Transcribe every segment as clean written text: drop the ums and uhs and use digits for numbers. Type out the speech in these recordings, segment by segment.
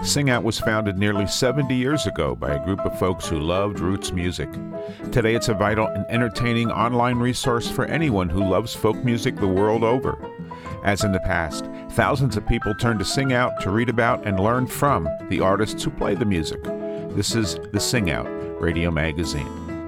Sing Out was founded nearly 70 years ago by a group of folks who loved roots music. Today it's a vital and entertaining online resource for anyone who loves folk music the world over. As in the past, thousands of people turn to Sing Out to read about and learn from the artists who play the music. This is the Sing Out Radio Magazine.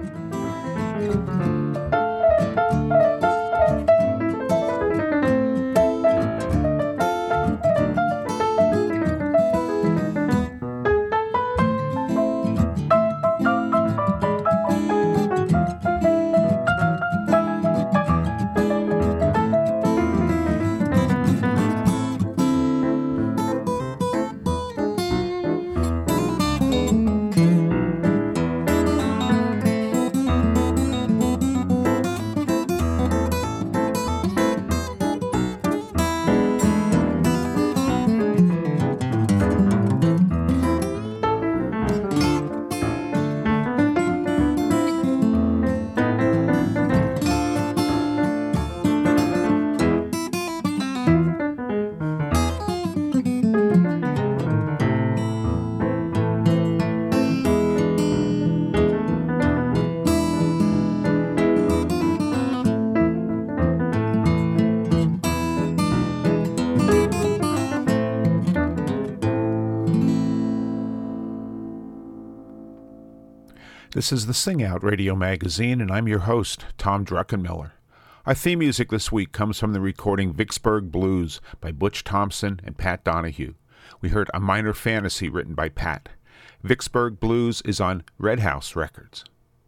This is the Sing Out Radio Magazine, and I'm your host, Tom Druckenmiller. Our theme music this week comes from the recording Vicksburg Blues by Butch Thompson and Pat Donahue. We heard A Minor Fantasy written by Pat. Vicksburg Blues is on Red House Records.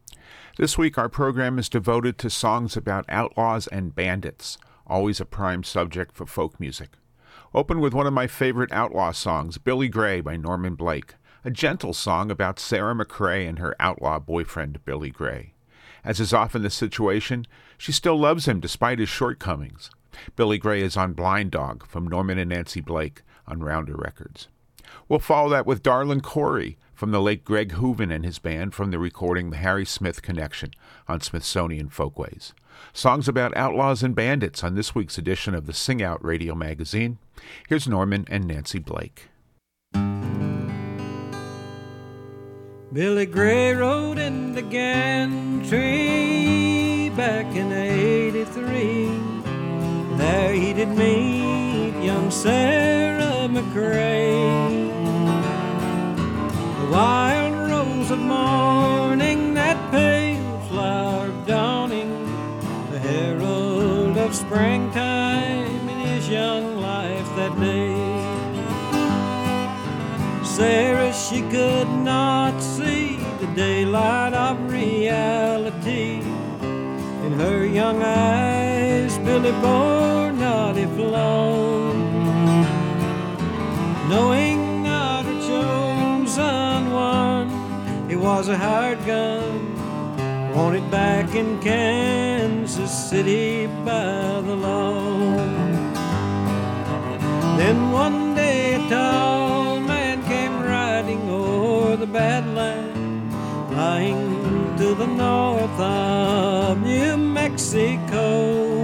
This week our program is devoted to songs about outlaws and bandits, always a prime subject for folk music. Open with one of my favorite outlaw songs, Billy Gray by Norman Blake, a gentle song about Sarah McRae and her outlaw boyfriend, Billy Gray. As is often the situation, she still loves him despite his shortcomings. Billy Gray is on Blind Dog from Norman and Nancy Blake on Rounder Records. We'll follow that with Darlin' Corey from the late Greg Hooven and his band from the recording The Harry Smith Connection on Smithsonian Folkways. Songs about outlaws and bandits on this week's edition of the Sing Out Radio Magazine. Here's Norman and Nancy Blake. Billy Gray rode in the gantry back in '83. There he did meet young Sarah McRae. The wild rose of morning, that pale flower of dawning, the herald of springtime in his young life that day. Sarah, she could not see the daylight of reality. In her young eyes, Billy bore not a flaw. Knowing not her chosen one, he was a hired gun, wanted back in Kansas City by the law. Then one day a tall man came riding o'er the Badlands, lying to the north of New Mexico.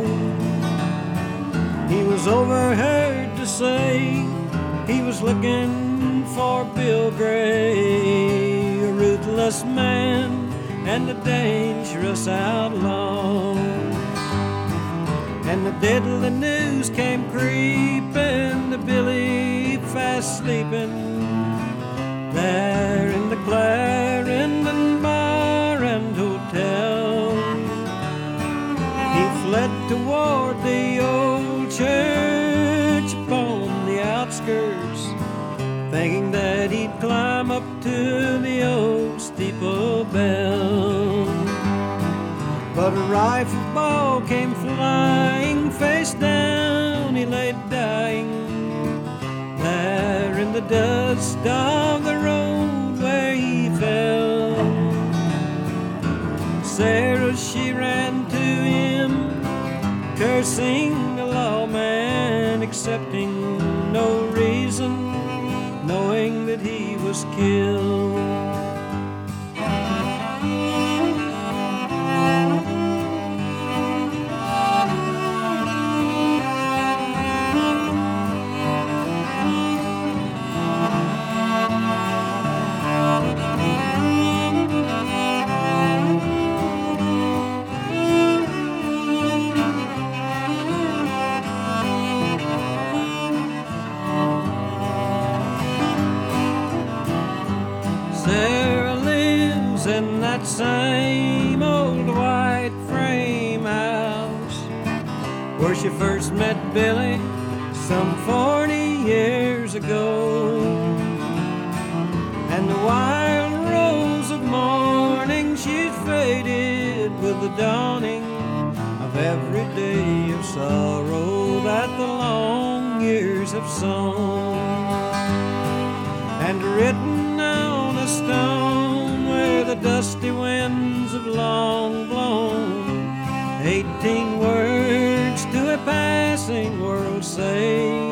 He was overheard to say he was looking for Bill Gray, a ruthless man and a dangerous outlaw. And the deadly news came creeping to Billy, fast sleeping there in the Clarendon Bar and Hotel. He fled toward the old church upon the outskirts, thinking that he'd climb up to the old steeple bell. But a rifle ball came flying, face down he lay dying, there in the dust of the road where he fell. Sarah, she ran to him, cursing the lawman, accepting no reason, knowing that he was killed. lives in that same old white frame house where she first met Billy some 40 years ago. And the wild rose of morning, she's faded with the dawning of every day of sorrow that the long years have sown. And written on a stone where the dusty winds have long blown, 18 words to a passing world say,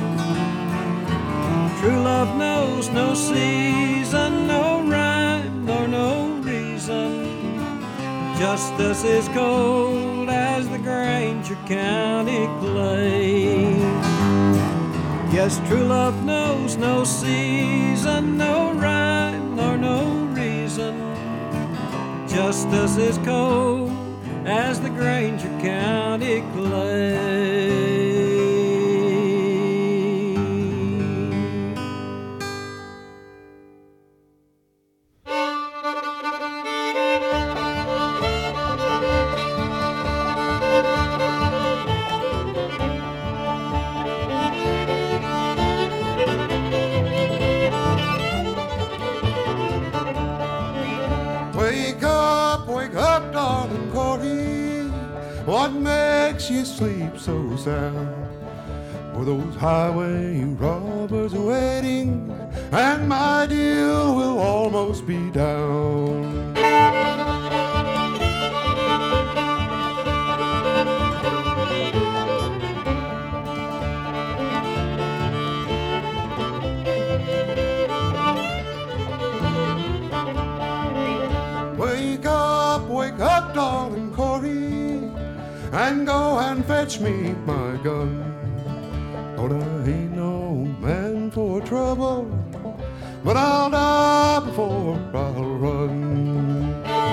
true love knows no season, no rhyme, nor no reason. Justice is cold as the Granger County clay. Yes, true love knows no season, no rhyme, nor no reason. Justice is cold as the Granger County clay. Wake up, darling Corey. What makes you sleep so sound? For those highway robbers are waiting, and my deal will almost be down. Wake up, darling Corey, and go and fetch me my gun. Lord, I ain't no man for trouble, but I'll die before I'll run.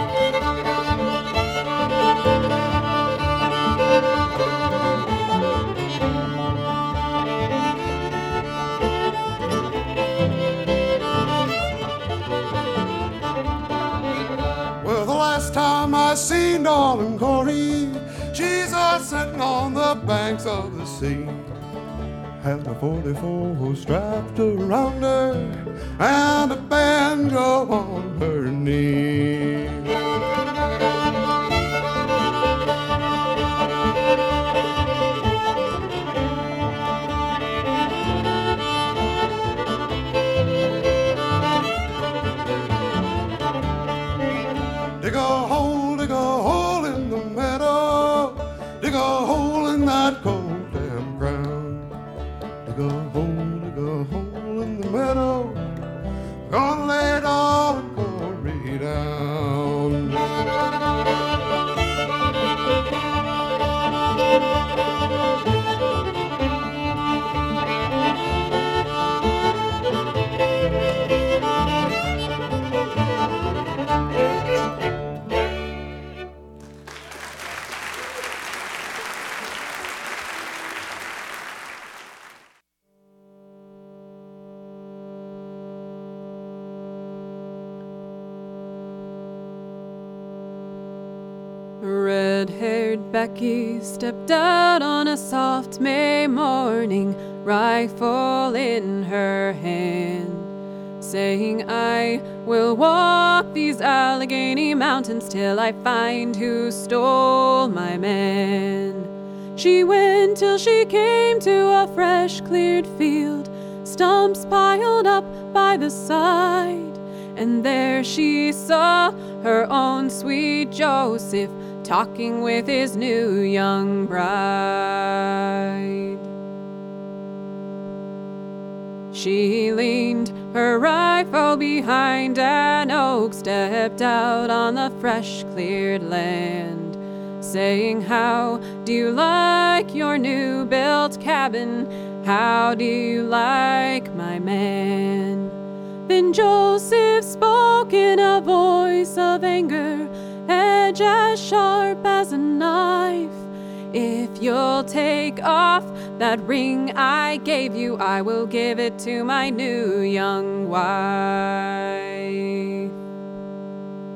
Well, the last time I seen darling Corey, she's sitting on the banks of the sea. Had a 44 strapped around her and a banjo on her knee. Dig a hole in the meadow, dig a hole in that cold damn ground. Dig a hole in the meadow, gonna lay darling Corey down. Red-haired Becky stepped out on a soft May morning, rifle in her hand, saying, I will walk these Allegheny mountains till I find who stole my man. She went till she came to a fresh cleared field, stumps piled up by the side, and there she saw her own sweet Joseph talking with his new young bride. She leaned her rifle behind an oak, stepped out on the fresh cleared land, saying, how do you like your new built cabin? How do you like my man? Then Joseph spoke in a voice of anger, edge as sharp as a knife. If you'll take off that ring I gave you, I will give it to my new young wife.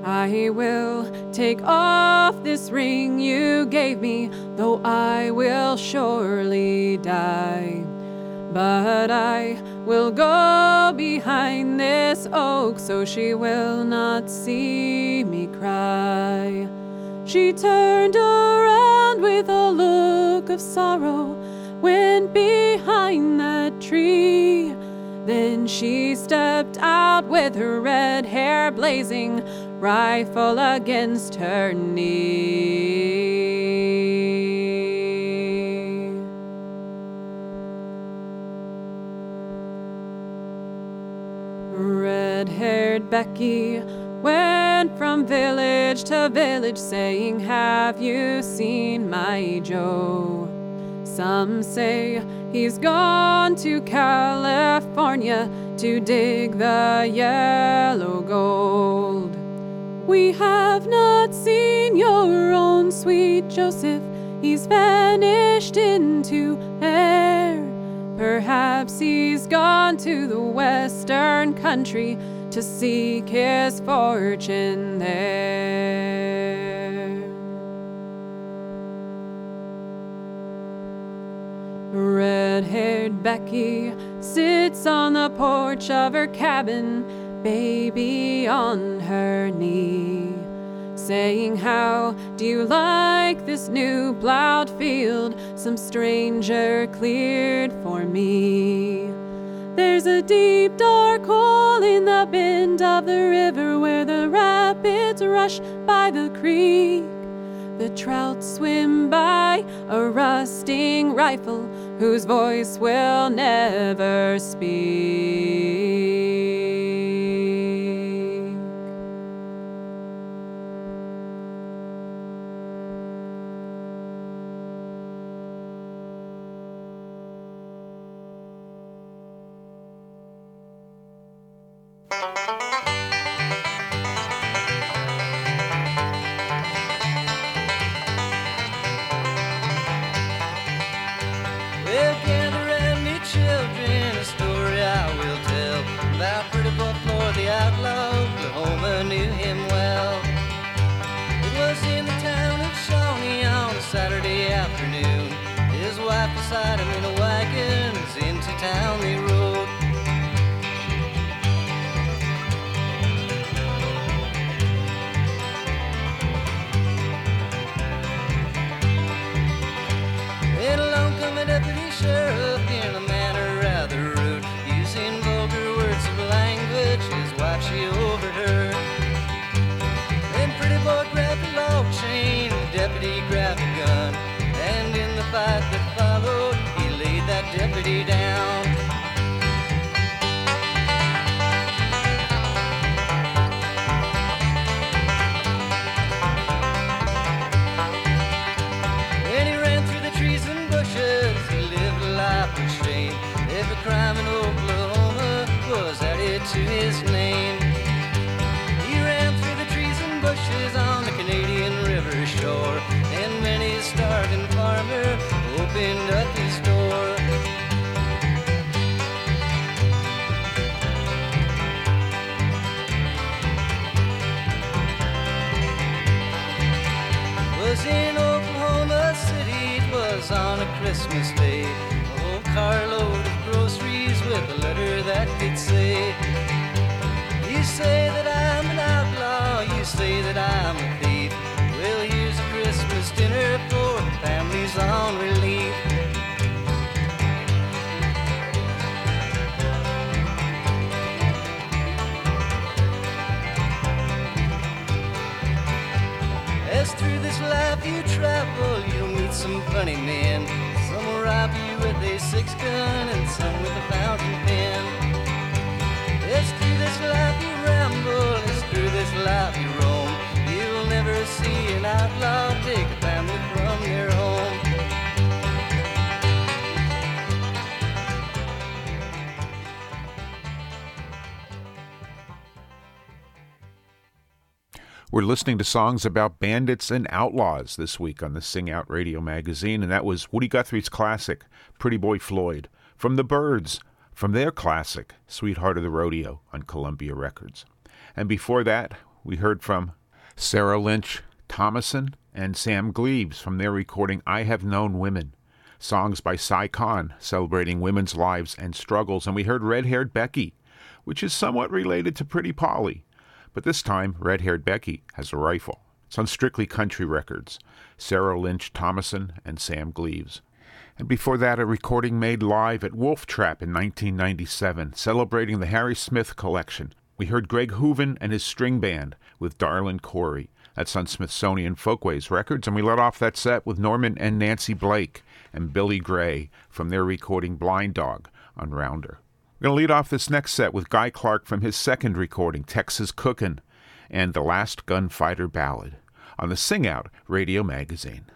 I will take off this ring you gave me, though I will surely die. But I will go behind this oak, so she will not see me cry. She turned around with a look of sorrow, went behind that tree. Then she stepped out with her red hair blazing, rifle against her knee. Red-haired Becky went from village to village saying, "Have you seen my Joe? Some say he's gone to California to dig the yellow gold. We have not seen your own sweet Joseph, he's vanished into air. Perhaps he's gone to the western country to seek his fortune there." Red-haired Becky sits on the porch of her cabin, baby on her knee, saying, "How do you like this new plowed field some stranger cleared for me? There's a deep dark hole in the bend of the river where the rapids rush by the creek. The trout swim by a rusting rifle whose voice will never speak." Well, gather round me, children, a story I will tell about Pretty Boy Floyd, the outlaw. Oklahoma knew him well. It was in the town of Shawnee on a Saturday afternoon. His wife beside him in a wagon, as into town they rode. Then along come a deputy sheriff in a manner rather rude, using vulgar words of language his wife she overheard. Then Pretty Boy grabbed a log chain, the deputy grabbed a gun, and in the fight that followed, he laid that deputy down. When he ran through the trees and bushes, he lived a life of shame. Every crime in Oklahoma was added to his name. He ran through the trees and bushes on the Canadian River shore, and many a starving farmer opened up his door. Was in Oklahoma City, it was on a Christmas day. A whole carload of groceries with a letter that could say, "You say that I'm an outlaw, you say that I'm a thief. Well, here's a Christmas dinner for families on relief." As through this life you travel, you'll meet some funny men. Some will rob you with a six-gun and some with a fountain pen. As through this life you ramble, as through this life you roam, you'll never see an outlaw take a family from their home. We're listening to songs about bandits and outlaws this week on the Sing Out Radio magazine, and that was Woody Guthrie's classic, Pretty Boy Floyd, from the Byrds, from their classic, Sweetheart of the Rodeo, on Columbia Records. And before that, we heard from Sarah Lynch Thomason and Sam Gleaves from their recording I Have Known Women, songs by Cy Kahn celebrating women's lives and struggles. And we heard Red-Haired Becky, which is somewhat related to Pretty Polly, but this time Red-Haired Becky has a rifle. It's on Strictly Country Records, Sarah Lynch Thomason and Sam Gleaves. And before that, a recording made live at Wolf Trap in 1997, celebrating the Harry Smith collection. We heard Greg Hooven and his string band with Darlin' Corey. That's on Smithsonian Folkways Records. And we let off that set with Norman and Nancy Blake and Billy Gray from their recording Blind Dog on Rounder. We're going to lead off this next set with Guy Clark from his second recording, Texas Cookin', and The Last Gunfighter Ballad on the Sing Out Radio Magazine.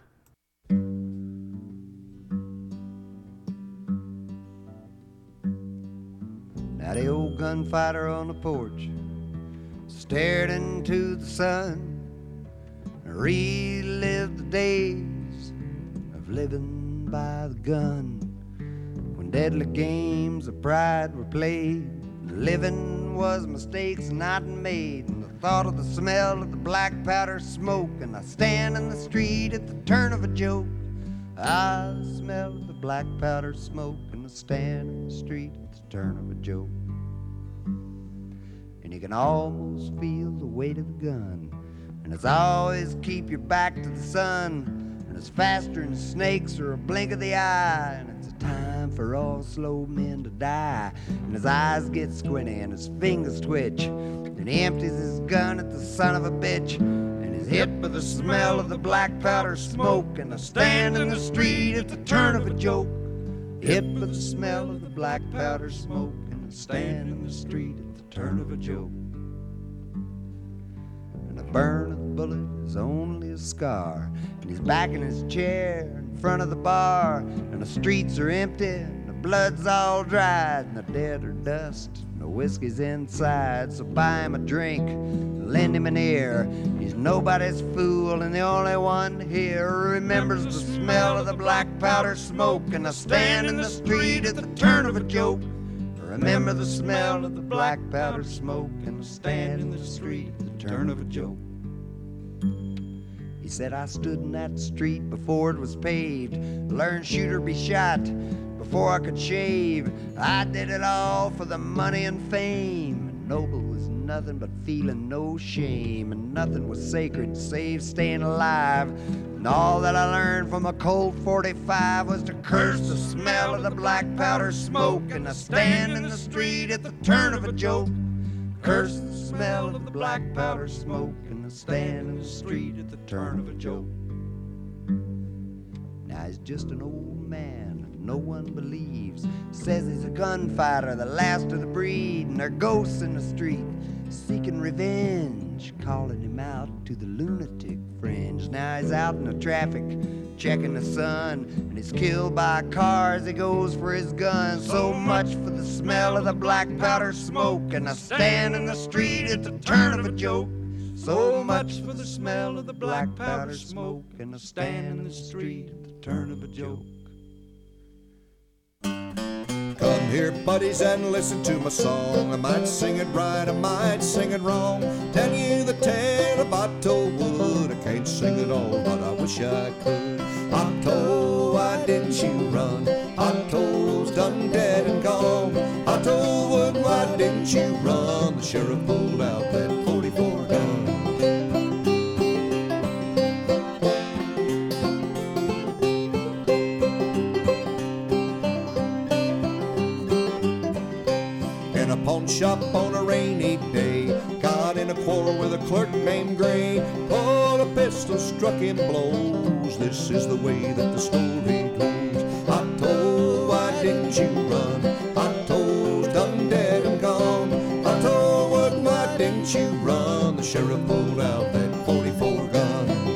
Now the old gunfighter on the porch stared into the sun and relived the days of living by the gun, when deadly games of pride were played, living was mistakes not made, and the thought of the smell of the black powder smoke, and I stand in the street at the turn of a joke. I smell the black powder smoke, and I stand in the street at the turn of a joke. And you can almost feel the weight of the gun, and it's always keep your back to the sun, and it's faster than snakes or a blink of the eye, and it's a time for all slow men to die. And his eyes get squinty and his fingers twitch, and he empties his gun at the son of a bitch, and he's hit by the smell of the black powder smoke, and I stand in the street at the turn of a joke, hit by the smell of the black powder smoke, and I stand in the street at the turn of a joke. And the burn of the bullet is only a scar, and he's back in his chair in front of the bar, and the streets are empty, and the blood's all dried, and the dead are dust, and the whiskey's inside. So buy him a drink, lend him an ear. He's nobody's fool, and the only one here remembers the smell of the black powder smoke, and I stand in the street at the turn of a joke. Remember the smell of the black powder smoke, and I stand in the street at the turn of a joke. He said, I stood in that street before it was paved, learned shoot or be shot before I could shave. I did it all for the money and fame, and noble was nothing but feeling no shame, and nothing was sacred save staying alive. And all that I learned from a Colt 45 was to curse the smell of the black powder smoke, and I stand in the street at the turn of a joke, curse the smell of the black powder smoke, and I stand in the street at the turn of a joke. Now he's just an old man no one believes, says he's a gunfighter, the last of the breed, and there are ghosts in the street seeking revenge, calling him out to the lunatic fringe. Now he's out in the traffic checking the sun, and he's killed by a car as he goes for his gun. So much for the smell of the black powder smoke, and I stand in the street at the turn of a joke. So much for the smell of the black powder smoke, and I stand in the street at the turn of a joke. Come here, buddies, and listen to my song. I might sing it right, I might sing it wrong. Tell you the tale of Otto Wood. I can't sing it all, but I wish I could. Otto, why didn't you run? Otto's done dead and gone. Otto Wood, why didn't you run? The sheriff pulled out that 44 gun. Pawn shop on a rainy day, got in a quarrel with a clerk named Gray, pulled a pistol, struck him blows. This is the way that the story goes. Otto, why didn't you run? Otto's done dead and gone. Otto, why didn't you run? The sheriff pulled out that 44 gun.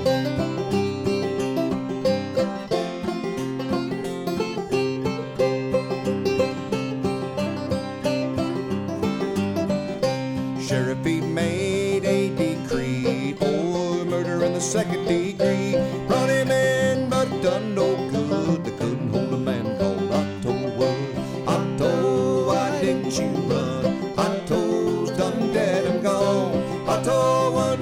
Second degree, brought him in, but it done no good. They couldn't hold a man called Otto Wood. Otto, why didn't you run? Otto's done dead and gone. Otto,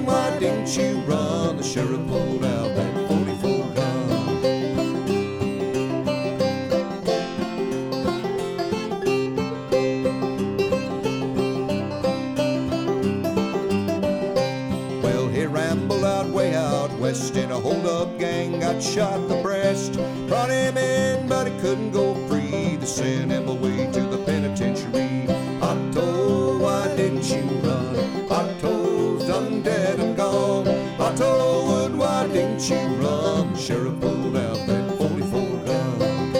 west in a hold-up gang, got shot in the breast. Brought him in, but he couldn't go free. They sent him away to the penitentiary. Otto, why didn't you run? Otto's done dead and gone. Otto Wood, why didn't you run? The sheriff pulled out that 44 gun.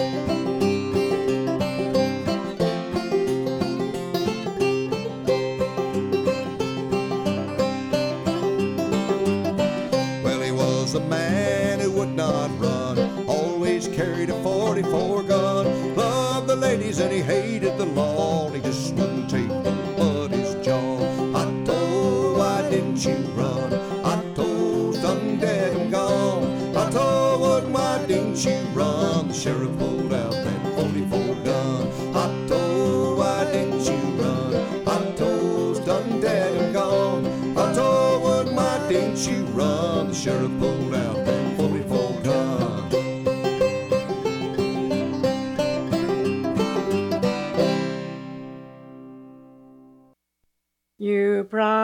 Well, he was a man who would not run, always carried a 44 gun. Loved the ladies and he hated the law, and he just wouldn't take nobody's jaw. Otto, why didn't you run? Otto's done dead and gone. Otto Wood, why didn't you run? The sheriff pulled out that 44 gun. Otto, why didn't you run? Otto's done dead and gone. Otto Wood, why didn't you run? The sheriff pulled out that 44 gun. You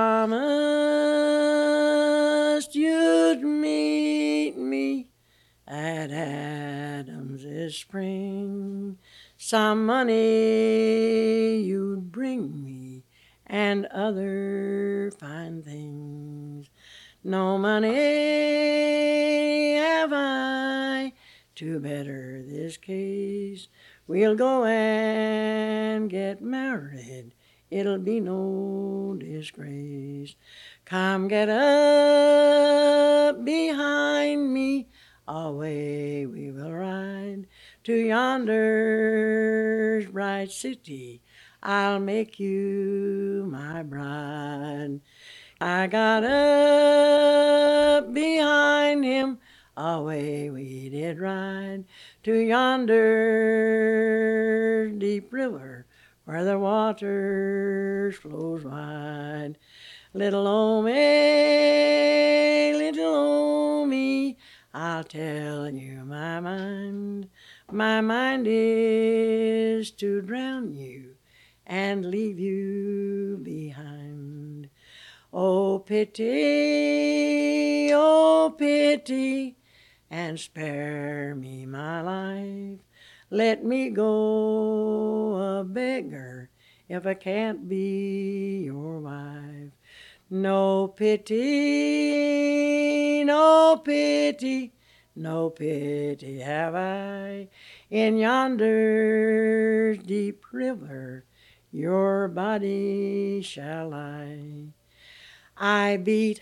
promised you'd meet me at Adams this spring. Some money you'd bring me and other fine things. No money have I to better this case. We'll go and get married. It'll be no disgrace. Come get up behind me. Away we will ride to yonder's bright city. I'll make you my bride. I got up behind him. Away we did ride to yonder's deep river, where the waters flows wide. Little old me, I'll tell you my mind. My mind is to drown you and leave you behind. Oh pity, and spare me my life. Let me go a beggar if I can't be your wife. No pity, no pity, no pity have I in yonder's deep river. Your body shall lie. I beat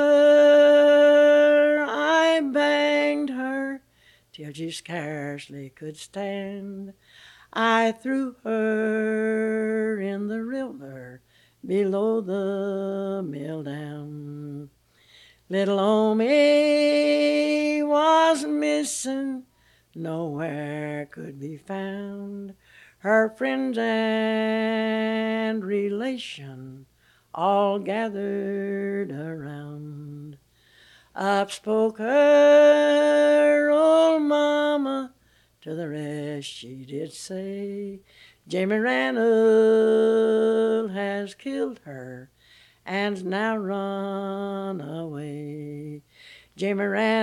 her, I banged her, till she scarcely could stand. I threw her in the river below the mill dam. Little old me was missing, nowhere could be found. Her friends and relation all gathered around. Up spoke her old mama, to the rest she did say, Jamie Randall has killed her and's now run away. Jamie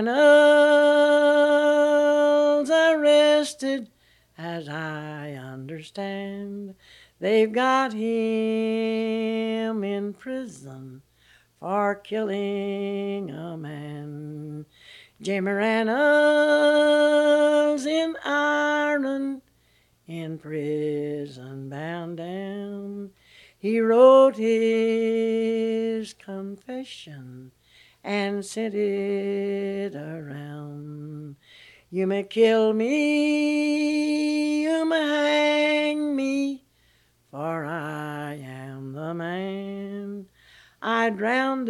Randall's arrested, as I understand. They've got him in prison for killing a man. Jamie Randall's in Ireland, in prison bound down. He wrote his confession and sent it around. You may kill me, you may hang me, for I am the man. I drowned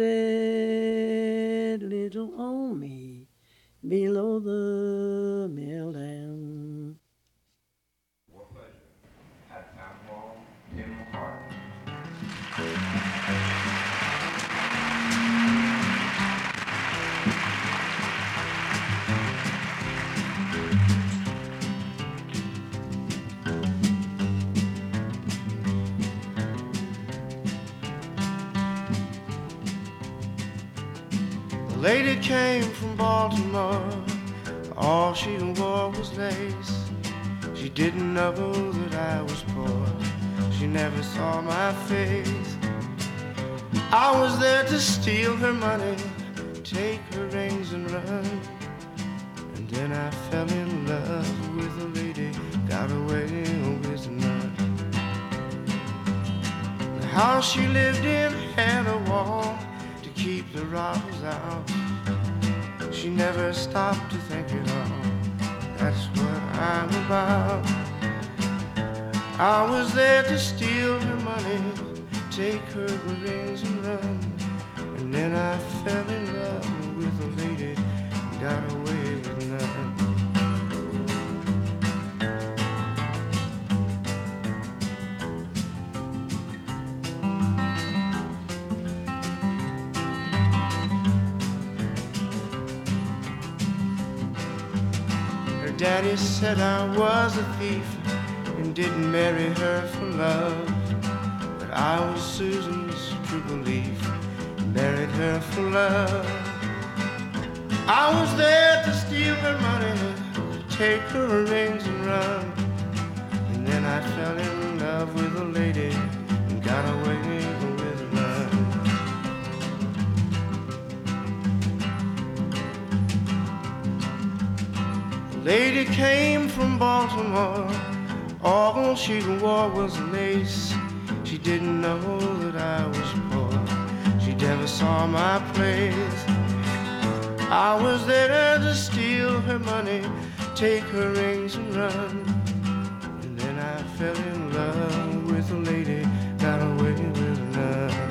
little old me below the mill dam. What pleasure hath thou all in the heart? lady came from Baltimore. All she wore was lace. She didn't know that I was poor. She never saw my face. I was there to steal her money, take her rings and run. And then I fell in love with a lady, got away with none. The house she lived in had a wall to keep the robbers out. She never stopped to think at all. That's what I'm about. I was there to steal her money, take her rings and run. And then I fell in love with a lady, got away with none. Daddy said I was a thief and didn't marry her for love. But I was Susan's true belief, married her for love. I was there to steal her money, to take her rings and run. And then I fell in love with a lady and got away with none. Lady came from Baltimore. All she wore was lace. She didn't know that I was poor. She never saw my place. I was there to steal her money, take her rings and run. And then I fell in love with a lady, got away with none.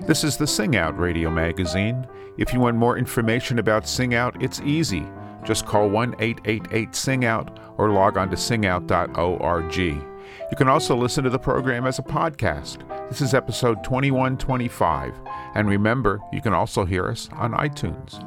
This is the Sing Out radio magazine. If you want more information about Sing Out, it's easy. Just call 1-888-SING-OUT or log on to singout.org. You can also listen to the program as a podcast. This is episode 2125. And remember, you can also hear us on iTunes.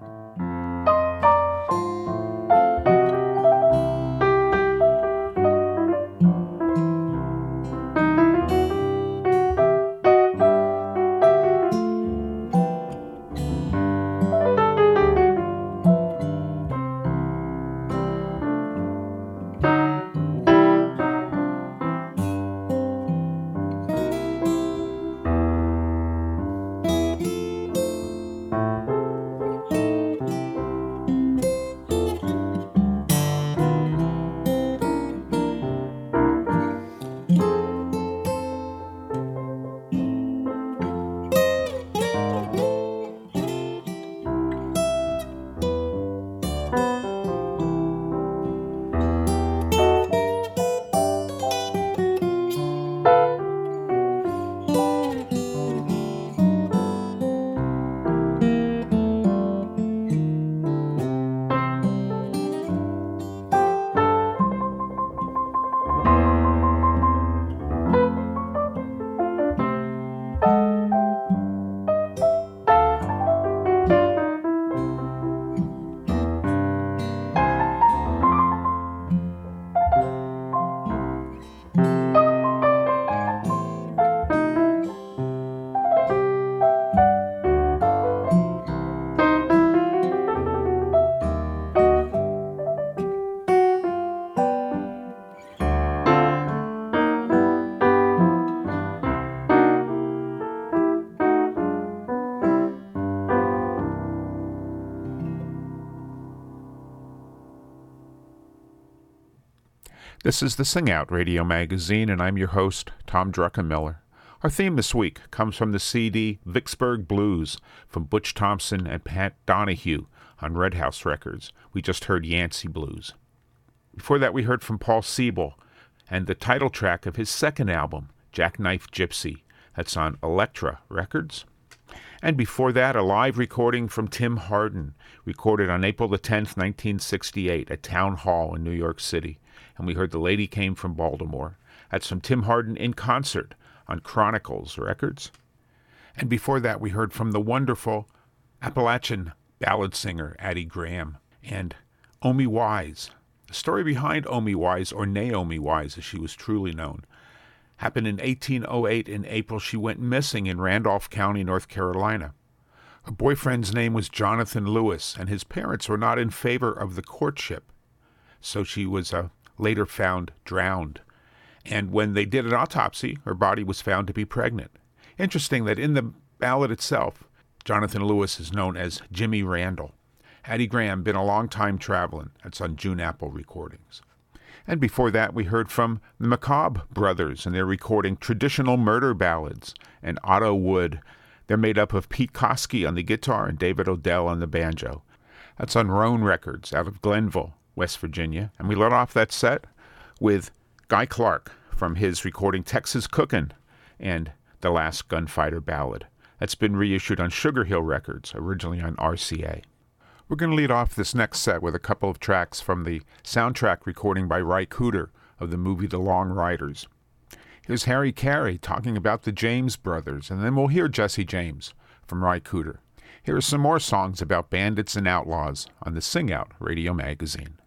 This is the Sing Out radio magazine, and I'm your host, Tom Druckenmiller. Our theme this week comes from the CD Vicksburg Blues from Butch Thompson and Pat Donahue on Red House Records. We just heard Yancey Blues. Before that, we heard from Paul Siebel and the title track of his second album, Jackknife Gypsy. That's on Elektra Records. And before that, a live recording from Tim Hardin, recorded on April the 10th, 1968 at Town Hall in New York City. And we heard The Lady Came from Baltimore. That's from Tim Hardin in concert on Chronicles Records. And before that, we heard from the wonderful Appalachian ballad singer Addie Graham and Omi Wise. The story behind Omi Wise, or Naomi Wise as she was truly known, happened in 1808. In April, she went missing in Randolph County, North Carolina. Her boyfriend's name was Jonathan Lewis, and his parents were not in favor of the courtship. So she was later found drowned. And when they did an autopsy, her body was found to be pregnant. Interesting that in the ballad itself, Jonathan Lewis is known as Jimmy Randall. Addie Graham, been a long time traveling. That's on June Apple Recordings. And before that, we heard from the Macabre Brothers, and they're recording Traditional Murder Ballads, and Otto Wood. They're made up of Pete Kosky on the guitar and David Odell on the banjo. That's on Roan Records out of Glenville, West Virginia. And we let off that set with Guy Clark from his recording Texas Cookin' and The Last Gunfighter Ballad. That's been reissued on Sugar Hill Records, originally on RCA. We're going to lead off this next set with a couple of tracks from the soundtrack recording by Ry Cooder of the movie The Long Riders. Here's Harry Carey talking about the James Brothers, and then we'll hear Jesse James from Ry Cooder. Here are some more songs about bandits and outlaws on the Sing Out radio magazine.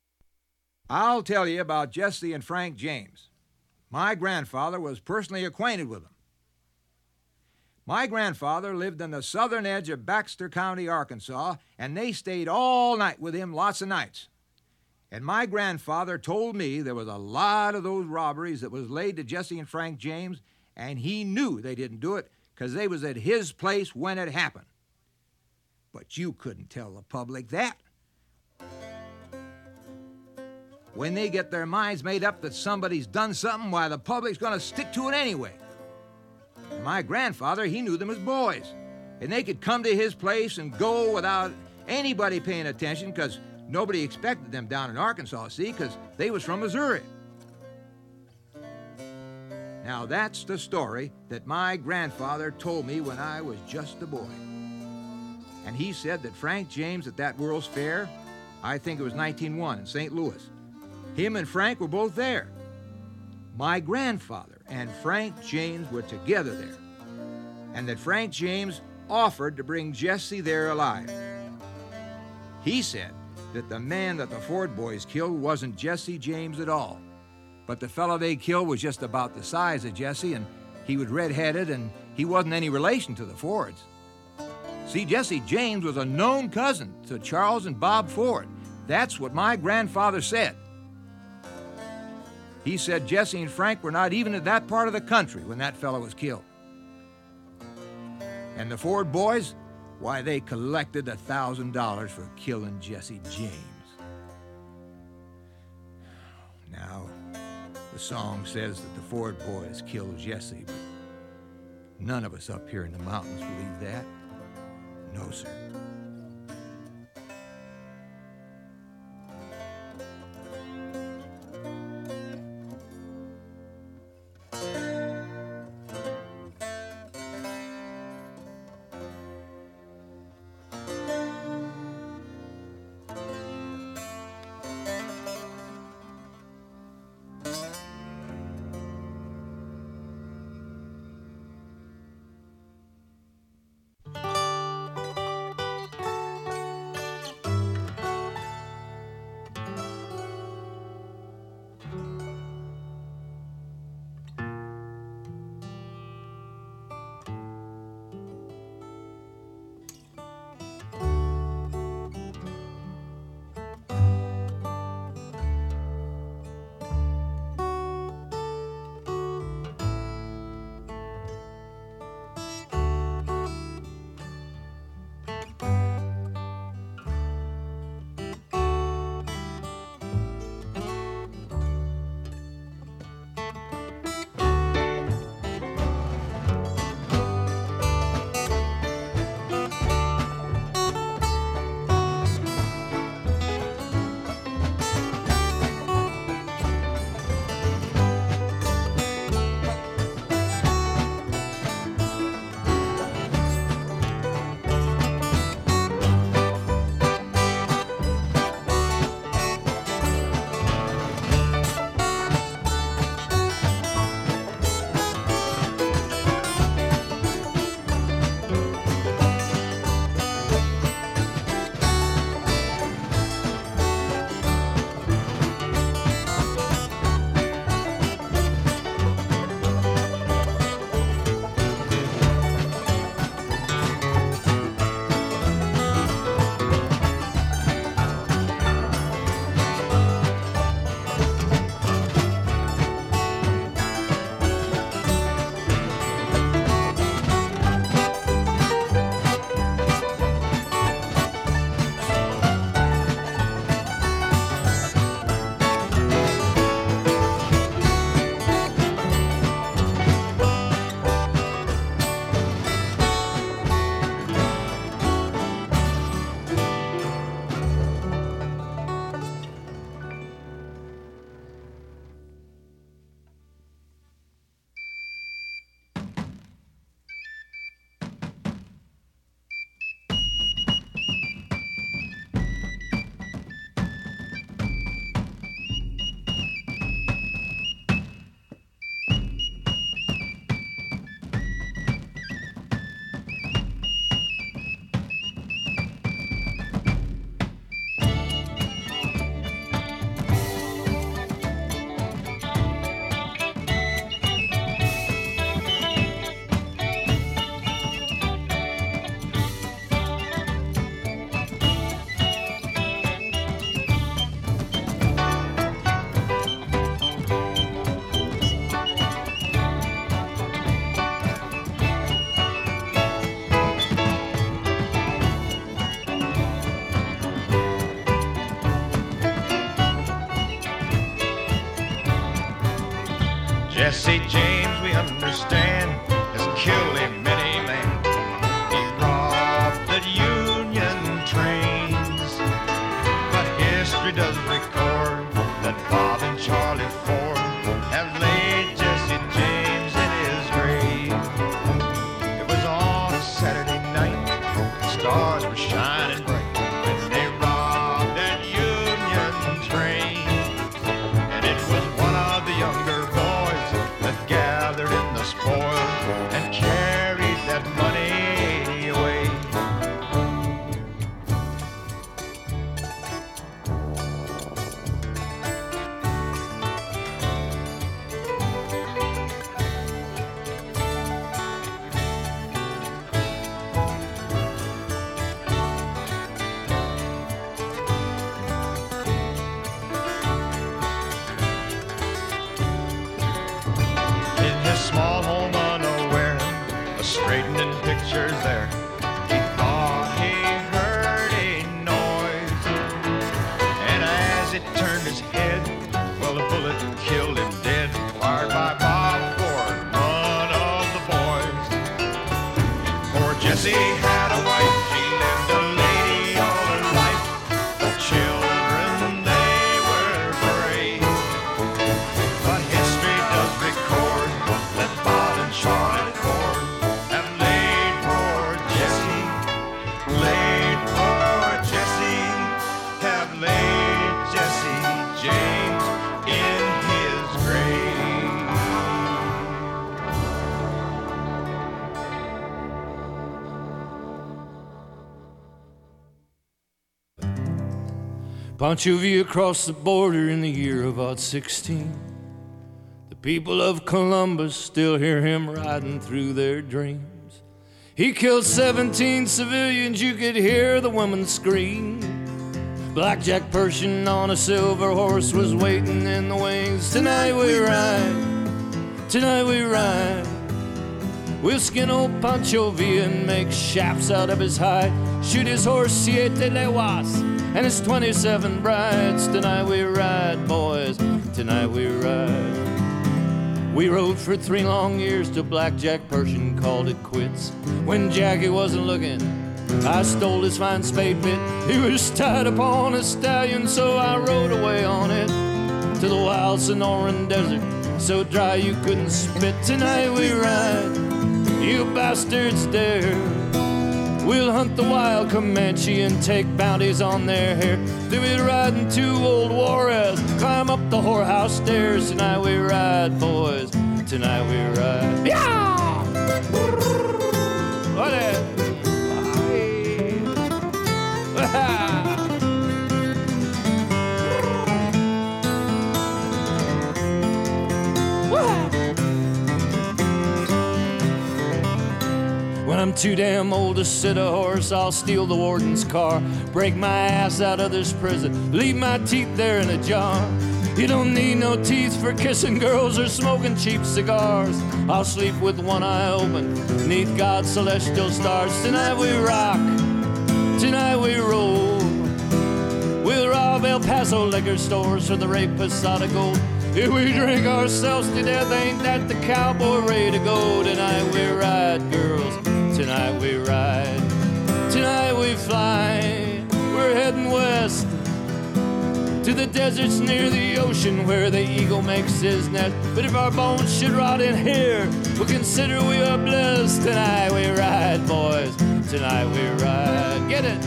I'll tell you about Jesse and Frank James. My grandfather was personally acquainted with them. My grandfather lived on the southern edge of Baxter County, Arkansas, and they stayed all night with him lots of nights. And my grandfather told me there was a lot of those robberies that was laid to Jesse and Frank James, and he knew they didn't do it because they was at his place when it happened. But you couldn't tell the public that. When they get their minds made up that somebody's done something, why, the public's going to stick to it anyway. And my grandfather, he knew them as boys, and they could come to his place and go without anybody paying attention because nobody expected them down in Arkansas, see, because they was from Missouri. Now that's the story that my grandfather told me when I was just a boy. And he said that Frank James at that World's Fair, I think it was 1901 in St. Louis, him and Frank were both there. My grandfather and Frank James were together there, and that Frank James offered to bring Jesse there alive. He said that the man that the Ford boys killed wasn't Jesse James at all, but the fellow they killed was just about the size of Jesse, and he was red-headed, and he wasn't any relation to the Fords. See, Jesse James was a known cousin to Charles and Bob Ford. That's what my grandfather said. He said Jesse and Frank were not even in that part of the country when that fellow was killed. And the Ford boys, why, they collected $1,000 for killing Jesse James. Now, the song says that the Ford boys killed Jesse, but none of us up here in the mountains believe that. No, sir. straightening pictures there. He thought he heard a noise, and as it turned his head, well, a bullet killed him dead, fired by Bob Ford, one of the boys. Poor Jesse had a wife, she lived a lady all her life. The children, they were brave, but history does record that Bob and Charlotte Ford have laid poor Jesse, have laid Jesse James in his grave. Pancho Villa crossed the border in the year of odd 16. The people of Columbus still hear him riding through their dreams. He killed 17 civilians, you could hear the women scream. Blackjack Pershing on a silver horse was waiting in the wings. Tonight we ride, tonight we ride. We'll skin old Pancho Villa and make shafts out of his hide. Shoot his horse, siete leguas, and his 27 brides. Tonight we ride, boys, tonight we ride. We rode for 3 long years till Blackjack Pershing called it quits. When Jackie wasn't looking, I stole his fine spade bit. He was tied upon a stallion, so I rode away on it to the wild Sonoran desert, so dry you couldn't spit. Tonight we ride, you bastards dare. We'll hunt the wild Comanche and take bounties on their hair. Then we ride in 2 old warriors, climb up the whorehouse stairs. Tonight we ride, boys, tonight we ride. Yeah! When I'm too damn old to sit a horse, I'll steal the warden's car, break my ass out of this prison, leave my teeth there in a jar. You don't need no teeth for kissing girls or smoking cheap cigars. I'll sleep with one eye open, neath God's celestial stars. Tonight we rock, tonight we roll. We'll rob El Paso liquor stores for the rapists out of gold. If we drink ourselves to death, ain't that the cowboy ready to go? Tonight we ride, girls, tonight we ride. Tonight we fly, we're heading west to the deserts near the ocean where the eagle makes his nest. But if our bones should rot in here, we'll consider we are blessed. Tonight we ride, boys, tonight we ride. Get it?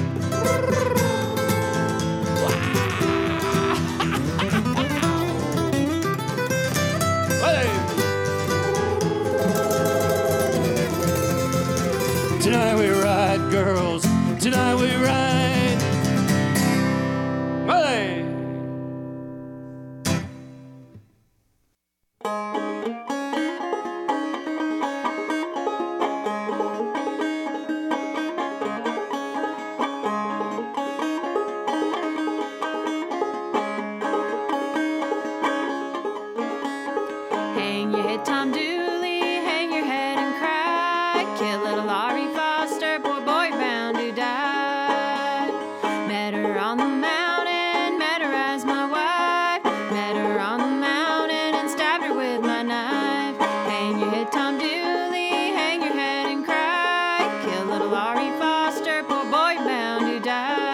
Tonight we ride, girls, tonight we ride. Hey! Hang your head, Tom Dooley, hang your head and cry. Kill little Laurie Foster, poor boy bound to die. Met her on the mountain, met her as my wife. Met her on the mountain and stabbed her with my knife. Hang your head, Tom Dooley, hang your head and cry. Kill little Laurie Foster, poor boy bound to die.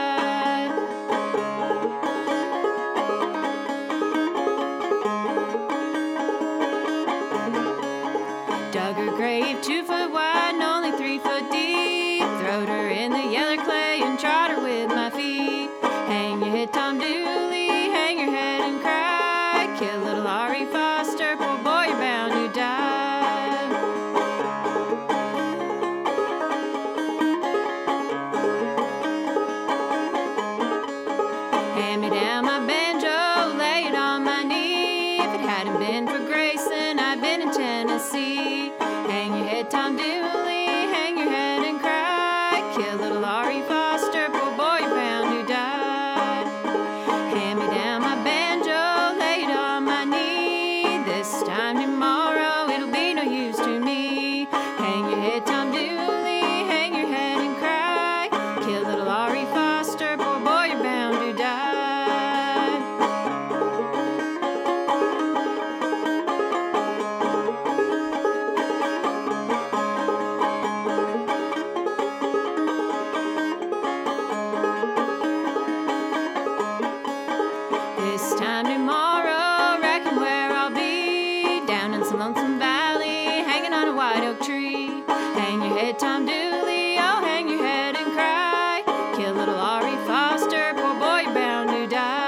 Dug her grave 2 foot wide and only 3 foot deep. Throwed her in the yellow clay and trod her with my feet. Hang your head, Tom Dooley, hang your head and cry. Kill little Laurie Foster, poor boy, you're bound to die. Hand me down my banjo, lay it on my knee. If it hadn't been for Grayson, I'd been in Tennessee. Hang your head, Tom Dooley, hang your head and cry. Kill little Laurie Foster, poor boy, you're bound to die. Hand me down my banjo, lay it on my knee. This time tomorrow, it'll be no use to me. Hang your head, Tom Hey, Tom Dooley, oh, hang your head and cry. Kill little Ari Foster, poor boy bound to die.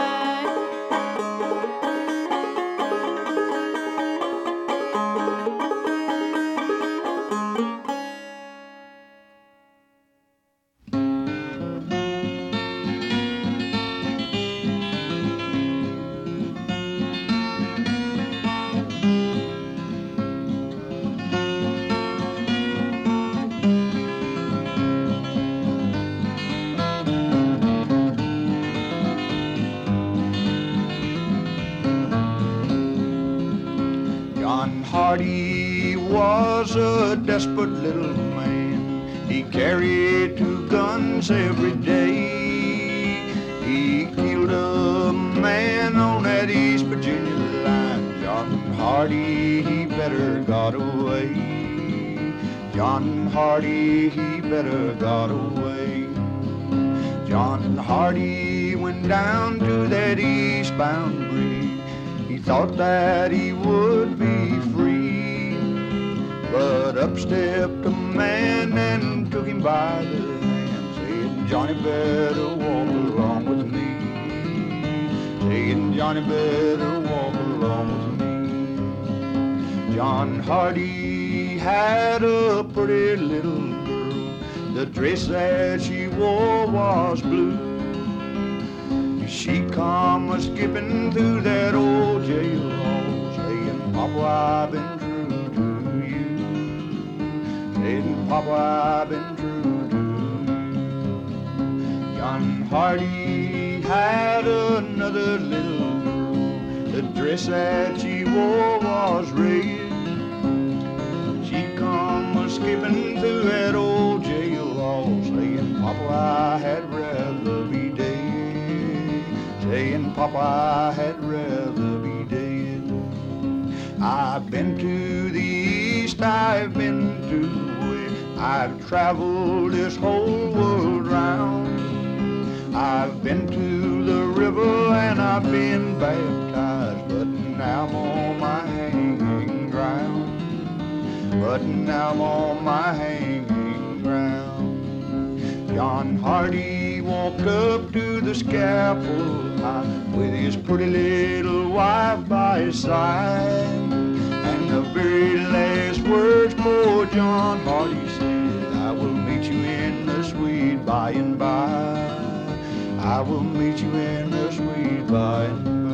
Hardy was a desperate little man. He carried 2 guns every day. He killed a man on that East Virginia line. John Hardy, he better got away. John Hardy, he better got away. John Hardy went down to that eastbound bridge. He thought that he would be free, but up stepped a man and took him by the hand, saying, Johnny, better walk along with me. Saying, Johnny, better walk along with me. John Hardy had a pretty little girl. The dress that she wore was blue. She come a-skipping through that old jail hall, saying, Papa, I've been true to you. Saying, Papa, I've been true to you. John Hardy had another little girl. The dress that she wore was red. She come a-skipping through that old jail hall, saying, Papa, I had rather be dead. Saying, Papa, I had rather be dead. I've been to the east, I've been to the west. I've traveled this whole world round. I've been to the river and I've been baptized, but now I'm on my hanging ground. But now I'm on my hanging ground. John Hardy walked up to the scaffold with his pretty little wife by his side. And the very last words poor John Hardy said, I will meet you in the sweet by and by. I will meet you in the sweet by and by.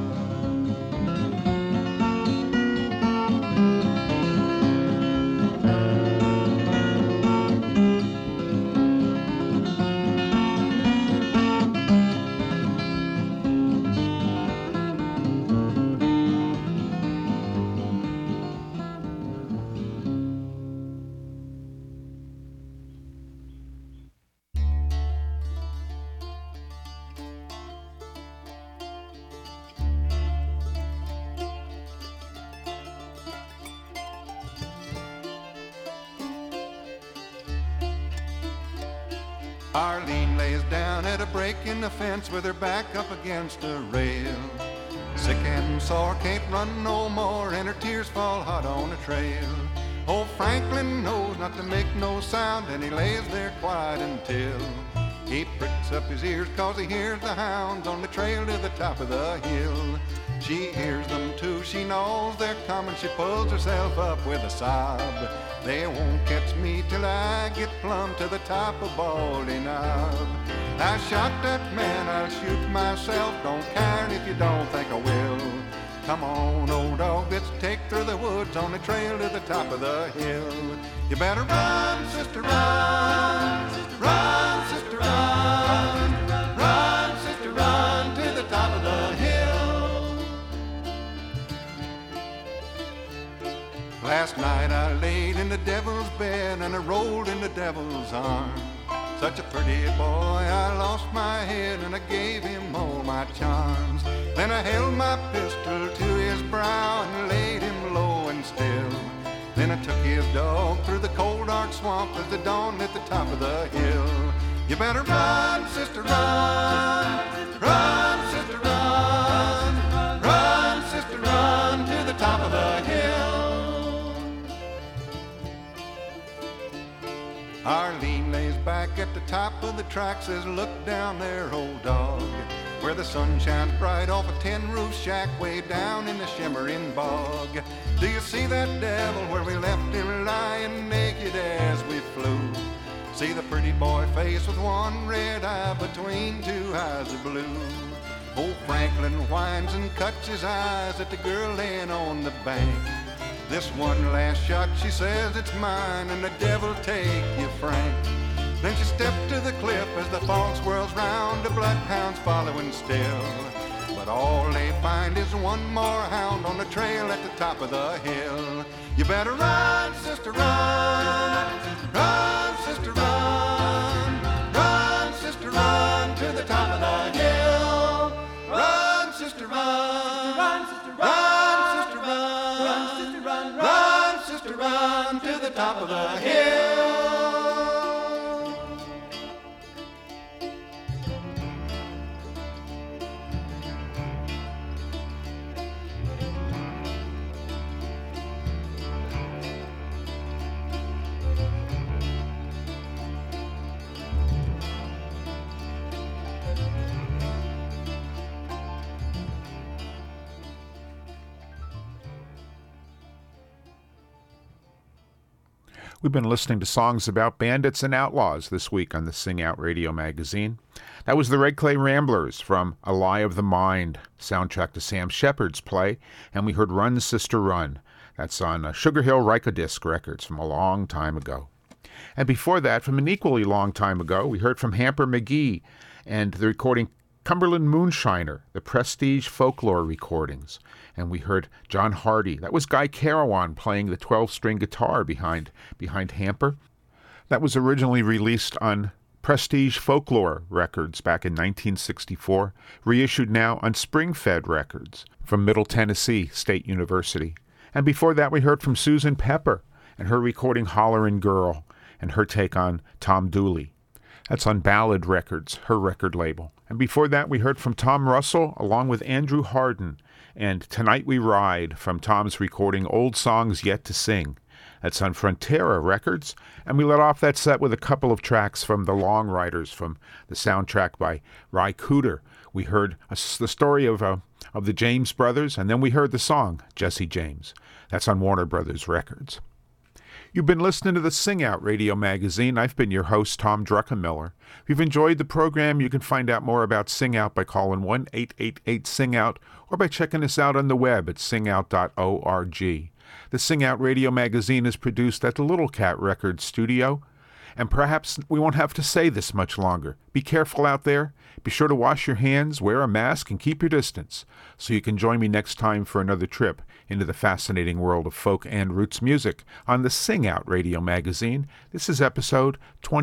Arlene lays down at a break in the fence with her back up against a rail. Sick and sore, can't run no more, and her tears fall hot on the trail. Old Franklin knows not to make no sound, and he lays there quiet until he pricks up his ears 'cause he hears the hounds on the trail to the top of the hill. She hears them too, she knows they're coming, she pulls herself up with a sob. They won't catch me till I get plumb to the top of Baldy Knob. I shot that man, I'll shoot myself, don't care if you don't think I will. Come on, old dog, let's take through the woods on the trail to the top of the hill. You better run, sister, run, run, sister, run, run, sister, run to the top of the hill. Last night I laid in the devil's bed and I rolled in the devil's arms. Such a pretty boy, I lost my head and I gave him all my charms. Then I held my pistol to his brow and laid him low and still. Then I took his dog through the cold dark swamp as the dawn hit the top of the hill. You better run, sister, run, run, sister, run, run, sister, run to the top of the hill. Arlene lays back at the top of the track, says, look down there, old dog, where the sun shines bright off a tin-roof shack way down in the shimmering bog. Do you see that devil where we left him lying naked as we flew? See the pretty boy face with one red eye between two eyes of blue. Old Franklin whines and cuts his eyes at the girl laying on the bank. This one last shot, she says, it's mine, and the devil take you, Frank. Then she stepped to the cliff as the fog swirls round, the bloodhounds following still. But all they find is one more hound on the trail at the top of the hill. You better run, sister, run. Run, sister, run. Run, sister, run to the top of the hill. Run, sister, run. Run, sister, run. Run, sister, run. Run, sister, run. Run, sister, run to the top of the hill. We've been listening to songs about bandits and outlaws this week on the Sing Out Radio magazine. That was the Red Clay Ramblers from A Lie of the Mind, soundtrack to Sam Shepard's play, and we heard Run, Sister, Run. That's on Sugar Hill Rykodisc Records from a long time ago. And before that, from an equally long time ago, we heard from Hamper McGee and the recording Cumberland Moonshiner, the Prestige Folklore recordings. And we heard John Hardy. That was Guy Carawan playing the 12-string guitar behind Hamper. That was originally released on Prestige Folklore Records back in 1964, reissued now on Spring-Fed Records from Middle Tennessee State University. And before that, we heard from Susan Pepper and her recording Hollerin' Girl and her take on Tom Dooley. That's on Ballad Records, her record label. And before that, we heard from Tom Russell along with Andrew Harden and Tonight We Ride from Tom's recording Old Songs Yet to Sing. That's on Frontera Records. And we let off that set with a couple of tracks from The Long Riders from the soundtrack by Ry Cooder. We heard the story of the James Brothers, and then we heard the song Jesse James. That's on Warner Brothers Records. You've been listening to the Sing Out Radio magazine. I've been your host, Tom Druckenmiller. If you've enjoyed the program, you can find out more about Sing Out by calling 1-888-SING-OUT or by checking us out on the web at singout.org. The Sing Out Radio magazine is produced at the Little Cat Records studio. And perhaps we won't have to say this much longer. Be careful out there. Be sure to wash your hands, wear a mask, and keep your distance so you can join me next time for another trip into the fascinating world of folk and roots music on the Sing Out Radio magazine. This is episode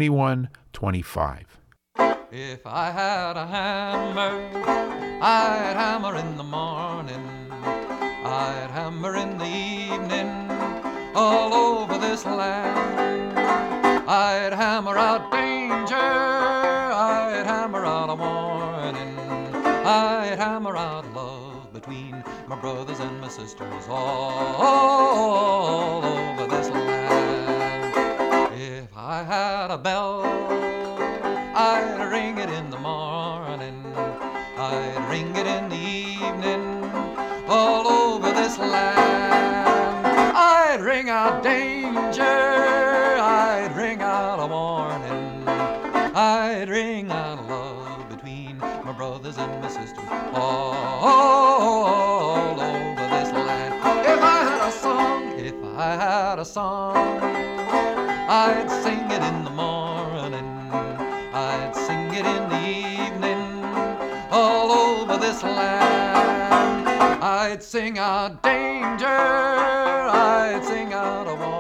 2125. If I had a hammer, I'd hammer in the morning, I'd hammer in the evening, all over this land. I'd hammer out danger, I'd hammer out a warning, I'd hammer out love between my brothers and my sisters all over this land. If I had a bell, I'd ring it in the morning, I'd ring it in the evening, all over this land. I'd ring out danger, I'd ring out a warning, I'd ring out love between my brothers and my sisters all over this land. If I had a song, I'd sing it in the morning, I'd sing it in the evening, all over this land. I'd sing out danger, I'd sing out a warning,